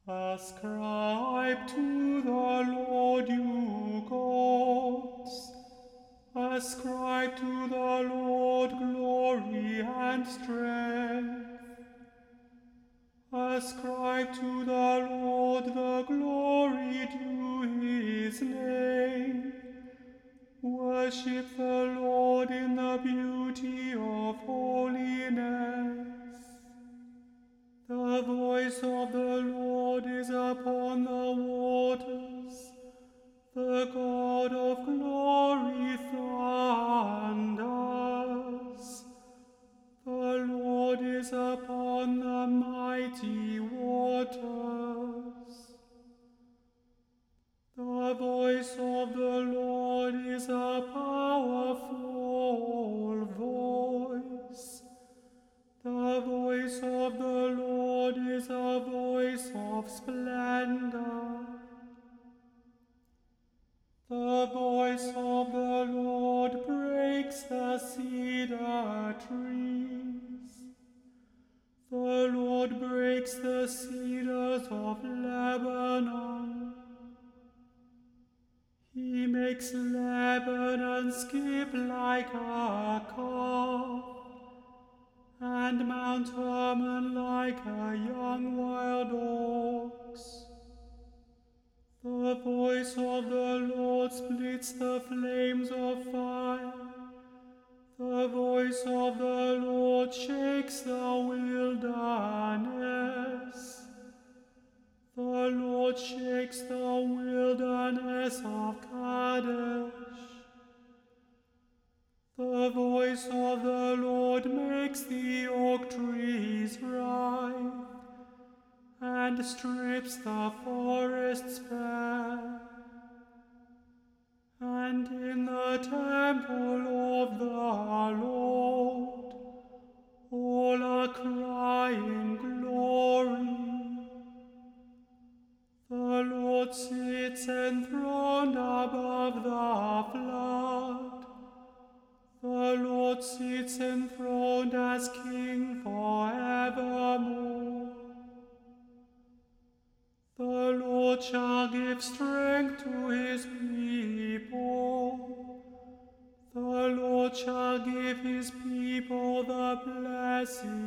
Ascribe to the Lord, you gods. Ascribe to the Lord glory and strength. Ascribe to the Lord the glory due his name. Worship the Lord in the beauty of holiness. The voice of the Lord is upon the waters. The God of glory thunders. The Lord is upon the mighty waters. The voice of the Lord is a powerful voice. The voice of the Lord is a voice of splendor. The voice of the Lord breaks the cedar trees. The Lord breaks the cedars of Lebanon. He makes Lebanon skip like a calf, and Mount Hermon like a young wild ox. The voice of the Lord splits the flames of fire. The voice of the Lord shakes the wilderness. The Lord shakes the wilderness of Kadesh. The voice of the Lord makes the oak trees ripe and strips the forests bare. And in the temple of the Lord, all are crying glory. The Lord sits enthroned above the flood. The Lord sits enthroned as King forevermore. The Lord shall give strength to his people. The Lord shall give his people the blessing